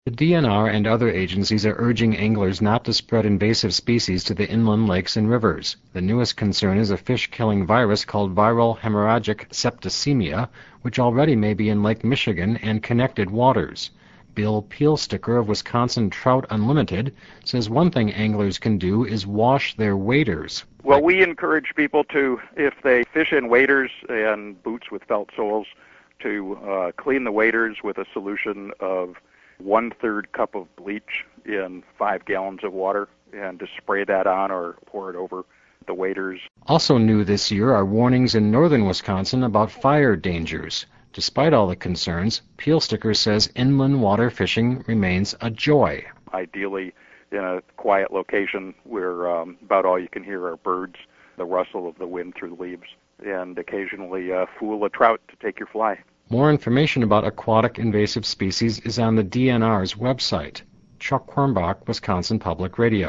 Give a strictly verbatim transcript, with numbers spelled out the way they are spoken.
The D N R and other agencies are urging anglers not to spread invasive species to the inland lakes and rivers. The newest concern is a fish-killing virus called viral hemorrhagic septicemia, which already may be in Lake Michigan and connected waters. Bill Peelsticker of Wisconsin Trout Unlimited says one thing anglers can do is wash their waders. Well, we encourage people to, if they fish in waders and boots with felt soles, to uh, clean the waders with a solution of one-third cup of bleach in five gallons of water, and to spray that on or pour it over the waders. Also new this year are warnings in northern Wisconsin about fire dangers. Despite all the concerns, Peelsticker says inland water fishing remains a joy. Ideally in a quiet location where um, about all you can hear are birds, the rustle of the wind through the leaves, and occasionally uh, fool a trout to take your fly. More information about aquatic invasive species is on the D N R's website. Chuck Quirmbach, Wisconsin Public Radio.